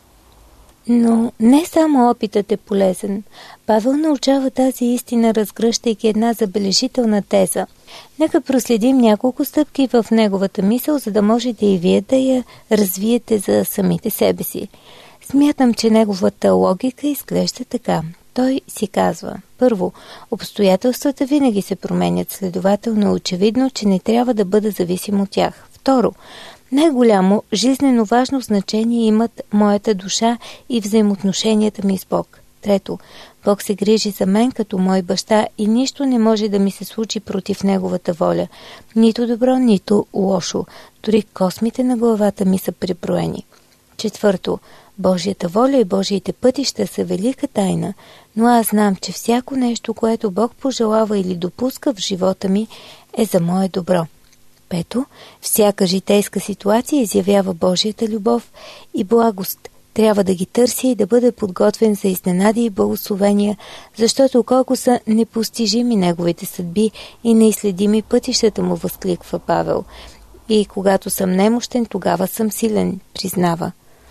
B: Но не само опитът е полезен. Павел научава тази истина, разгръщайки една забележителна теза. Нека проследим няколко стъпки в неговата мисъл, за да можете и вие да я развиете за самите себе си. Смятам, че неговата логика изглежда така. Той си казва: първо, обстоятелствата винаги се променят, следователно очевидно, че не трябва да бъда зависим от тях. Второ, най-голямо, жизнено важно значение имат моята душа и взаимоотношенията ми с Бог. Трето, Бог се грижи за мен като мой баща и нищо не може да ми се случи против Неговата воля. Нито добро, нито лошо. Дори космите на главата ми са преброени. Четвърто, Божията воля и Божиите пътища са велика тайна, но аз знам, че всяко нещо, което Бог пожелава или допуска в живота ми, е за мое добро. Пето, всяка житейска ситуация изявява Божията любов и благост. Трябва да ги търся и да бъда подготвен за изненади и благословения, защото колко са непостижими неговите съдби и неизследими пътищата му, възкликва Павел. И когато съм немощен, тогава съм силен, признава.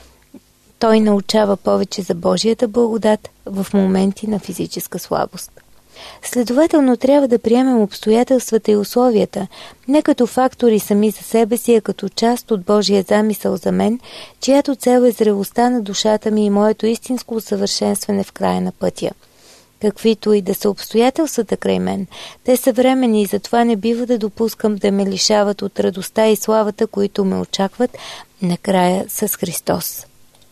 B: Той научава повече за Божията благодат в моменти на физическа слабост. Следователно трябва да приемем обстоятелствата и условията, не като фактори сами за себе си, а като част от Божия замисъл за мен, чиято цел е зрелостта на душата ми и моето истинско усъвършенстване в края на пътя. Каквито и да са обстоятелствата край мен, те са временни и затова не бива да допускам да ме лишават от радостта и славата, които ме очакват накрая с Христос.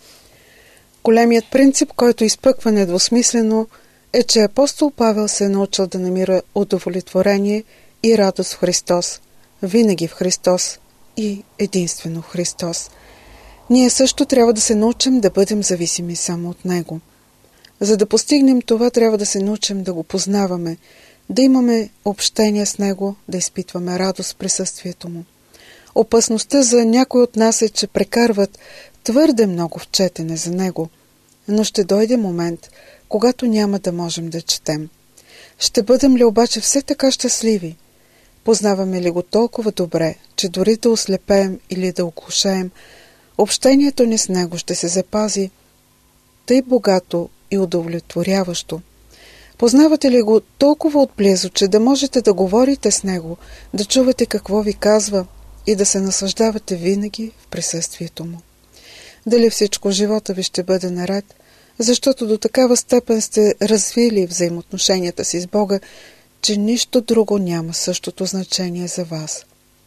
D: Големият принцип, който изпъква недвусмислено, е, че апостол Павел се е научил да намира удовлетворение и радост в Христос, винаги в Христос и единствено в Христос. Ние също трябва да се научим да бъдем зависими само от Него. За да постигнем това, трябва да се научим да го познаваме, да имаме общение с Него, да изпитваме радост в присъствието Му. Опасността за някой от нас е, че прекарват твърде много в четене за Него, но ще дойде момент, когато няма да можем да четем. Ще бъдем ли обаче все така щастливи? Познаваме ли го толкова добре, че дори да ослепеем или да оглушеем, общението ни с Него ще се запази тъй богато и удовлетворяващо? Познавате ли го толкова отблизо, че да можете да говорите с Него, да чувате какво ви казва и да се наслаждавате винаги в присъствието Му? Дали всичко в живота ви ще бъде наред, защото до такава степен сте развили взаимоотношенията си с Бога, че нищо друго няма същото значение за вас.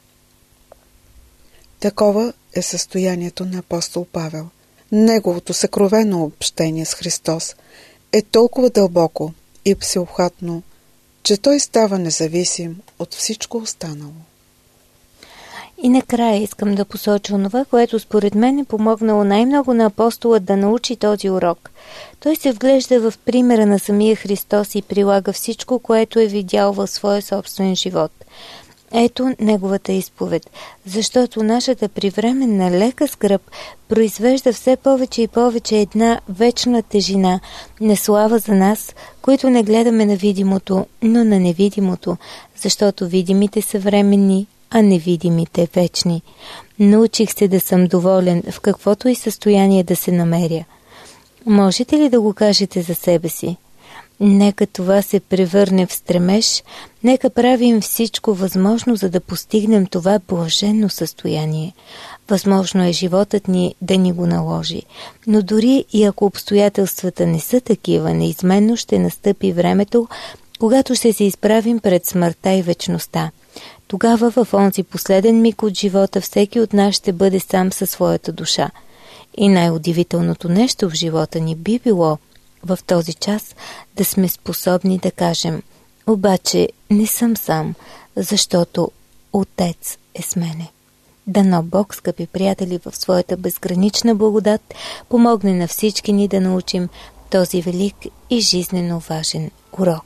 D: Такова е състоянието на апостол Павел. Неговото съкровено общение с Христос е толкова дълбоко и всеобхватно, че той става независим от всичко останало.
B: И накрая искам да посоча онова, което според мен е помогнало най-много на апостола да научи този урок. Той се вглежда в примера на самия Христос и прилага всичко, което е видял в своя собствен живот. Ето неговата изповед, защото нашата привременна лека скръб произвежда все повече и повече една вечна тежина, на слава за нас, които не гледаме на видимото, но на невидимото, защото видимите са временни, а невидимите вечни. Научих се да съм доволен в каквото и състояние да се намеря. Можете ли да го кажете за себе си? Нека това се превърне в стремеж, нека правим всичко възможно, за да постигнем това блаженно състояние. Възможно е животът ни да ни го наложи, но дори и ако обстоятелствата не са такива, неизменно ще настъпи времето, когато ще се изправим пред смъртта и вечността. Тогава в онзи последен миг от живота всеки от нас ще бъде сам със своята душа. И най-удивителното нещо в живота ни би било в този час да сме способни да кажем: обаче не съм сам, защото Отец е с мене. Дано Бог, скъпи приятели, в своята безгранична благодат помогне на всички ни да научим този велик и жизнено важен урок.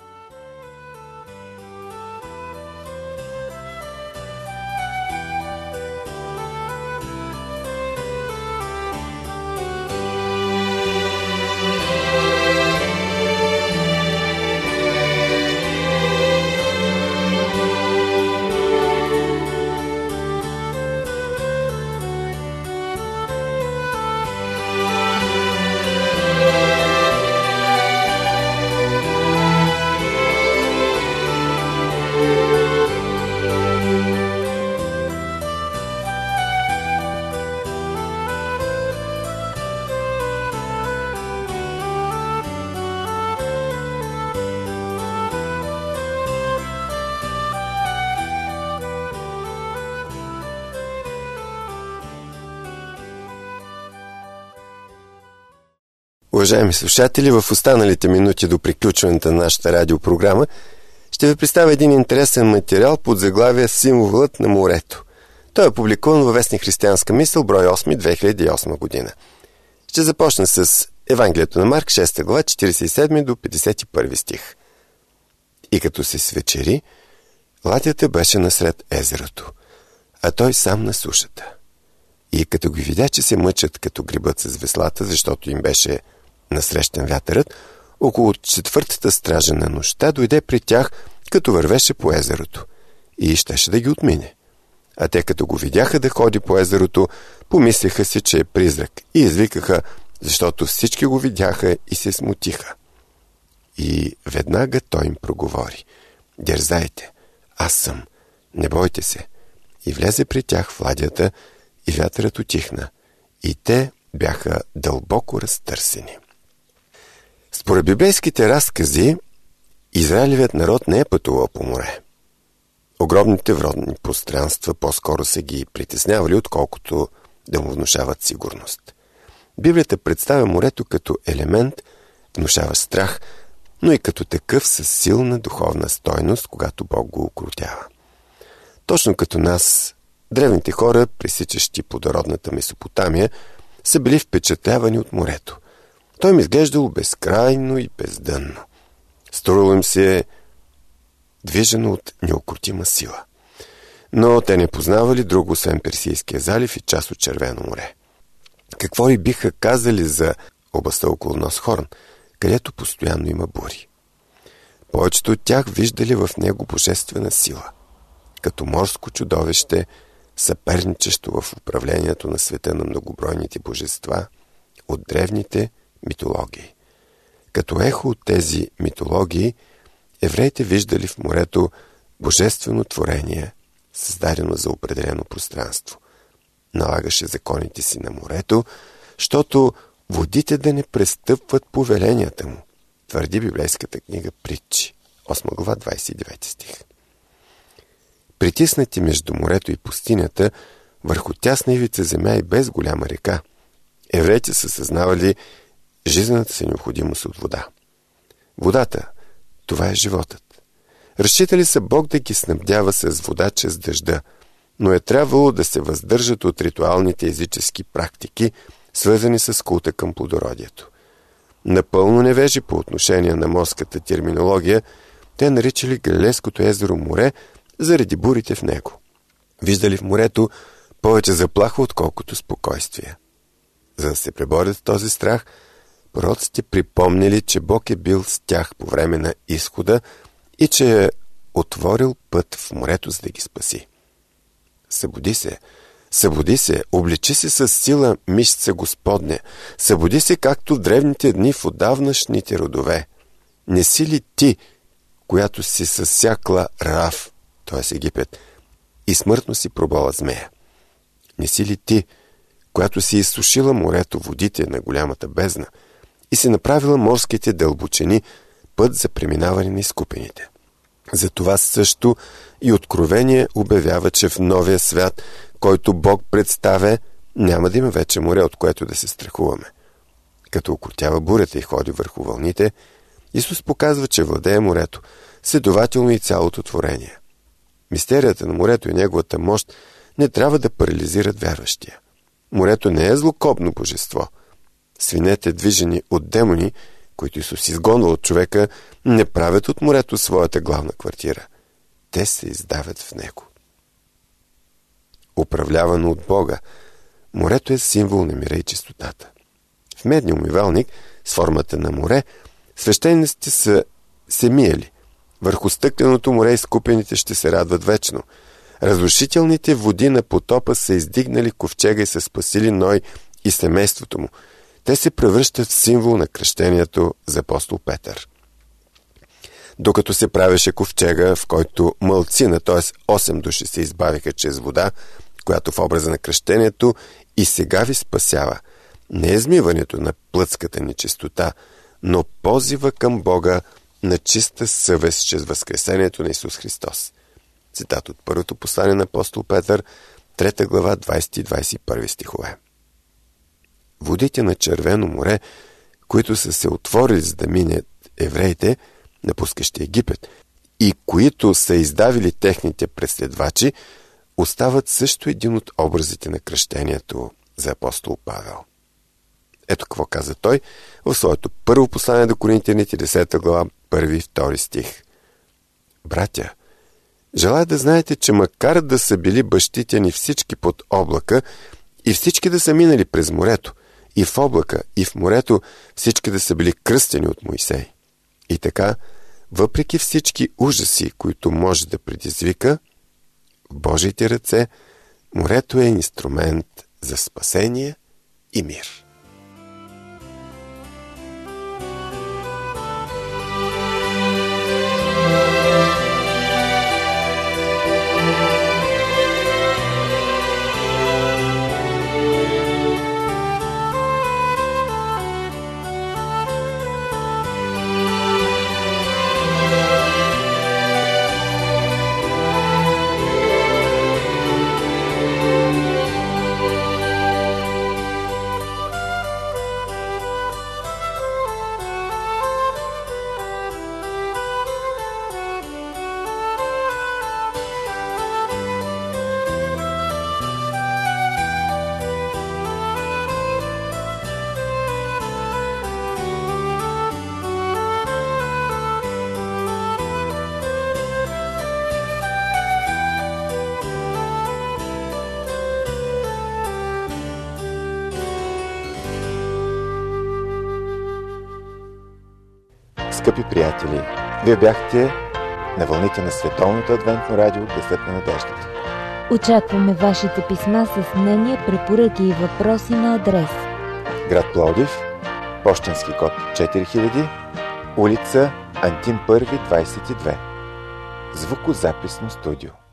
C: Уважаеми слушатели, в останалите минути до приключването на нашата радиопрограма ще ви представя един интересен материал под заглавие «Символът на морето». Той е публикуван във вестник Християнска мисъл, брой 8, 2008 година. Ще започна с Евангелието на Марк, 6 глава, 47 до 51 стих. И като се свечери, ладията беше насред езерото, а той сам на сушата. И като ги видя, че се мъчат като грибът с веслата, защото им беше насрещен вятърът, около 4-та стража на нощта дойде при тях, като вървеше по езерото, и щеше да ги отмине. А те, като го видяха да ходи по езерото, помислиха си, че е призрак, и извикаха, защото всички го видяха и се смутиха. И веднага той им проговори: дерзайте, аз съм, не бойте се. И влезе при тях в ладията, и вятърът утихна, и те бяха дълбоко разтърсени. Според библейските разкази, Израилевият народ не е пътувал по море. Огромните водни пространства по-скоро са ги притеснявали, отколкото да му внушават сигурност. Библията представя морето като елемент, внушава страх, но и като такъв със силна духовна стойност, когато Бог го укротява. Точно като нас, древните хора, пресичащи плодородната Месопотамия, са били впечатлявани от морето. Той им изглеждало безкрайно и бездънно. Струвало им се движено от неукротима сила. Но те не познавали друго, освен Персийския залив и част от Червено море. Какво ли биха казали за областта около Носхорн, където постоянно има бури? Повечето от тях виждали в него божествена сила, като морско чудовище, съперничещо в управлението на света на многобройните божества от древните митологии. Като ехо от тези митологии, евреите виждали в морето божествено творение, създадено за определено пространство. Налагаше законите си на морето, защото водите да не престъпват повеленията му, твърди библейската книга Притчи, 8 глава, 29 стих. Притиснати между морето и пустинята, върху тясна ивица земя и без голяма река, евреите са съзнавали жизнената си необходимост от вода. Водата, това е животът. Разчитали са Бог да ги снабдява с вода чрез дъжда, но е трябвало да се въздържат от ритуалните езически практики, свързани с култа към плодородието. Напълно невежи по отношение на морската терминология, те наричали Галилейското езеро море заради бурите в него. Виждали в морето повече заплаха, отколкото спокойствие. За да се преборят с този страх, пророците припомнили, че Бог е бил с тях по време на изхода и че е отворил път в морето, за да ги спаси. Събуди се, обличи се с сила мишца Господня, събуди се както в древните дни в отдавнашните родове. Не си ли ти, която си съсякла Раав, т.е. Египет, и смъртно си пробола змея? Не си ли ти, която си изсушила морето, водите на голямата бездна и си направила морските дълбочини път за преминаване на изкупените? Затова също и Откровение обявява, че в новия свят, който Бог представя, няма да има вече море, от което да се страхуваме. Като окротява бурята и ходи върху вълните, Исус показва, че владее морето, следователно и цялото творение. Мистерията на морето и неговата мощ не трябва да парализират вярващия. Морето не е злокобно божество. Свинете, движени от демони, които Исус изгонва от човека, не правят от морето своята главна квартира. Те се издават в него. Управлявано от Бога, морето е символ на мира и чистотата. В медния умивалник с формата на море свещениците са се миели. Върху стъкленото море изкупените ще се радват вечно. Разрушителните води на потопа са издигнали ковчега и са спасили Ной и семейството му. Те се превръщат в символ на кръщението за апостол Петър. Докато се правеше ковчега, в който малцина, т.е. 8 души се избавиха чрез вода, която в образа на кръщението и сега ви спасява. Не измиването на плътската нечистота, но позива към Бога на чиста съвест чрез възкресението на Исус Христос. Цитат от първото послание на апостол Петър, 3 глава, 20 и 21 стихове. Водите на Червено море, които са се отворили за да минят евреите, напускащи Египет, и които са издавили техните преследвачи, остават също един от образите на кръщението за апостол Павел. Ето какво каза той в своето първо послание до Коринтяните, 10 глава, 1 и 2 стих. Братя, желая да знаете, че макар да са били бащите ни всички под облака и всички да са минали през морето, и в облака, и в морето всички да са били кръстени от Моисей. И така, въпреки всички ужаси, които може да предизвика, в Божиите ръце морето е инструмент за спасение и мир.
A: Скъпи приятели, вие бяхте на вълните на Световното адвентно радио Гласът на надеждата.
B: Очакваме вашите писма с мнения, препоръки и въпроси на адрес:
A: град Пловдив, пощенски код 4000, улица Антим 1, 22, звукозаписно студио.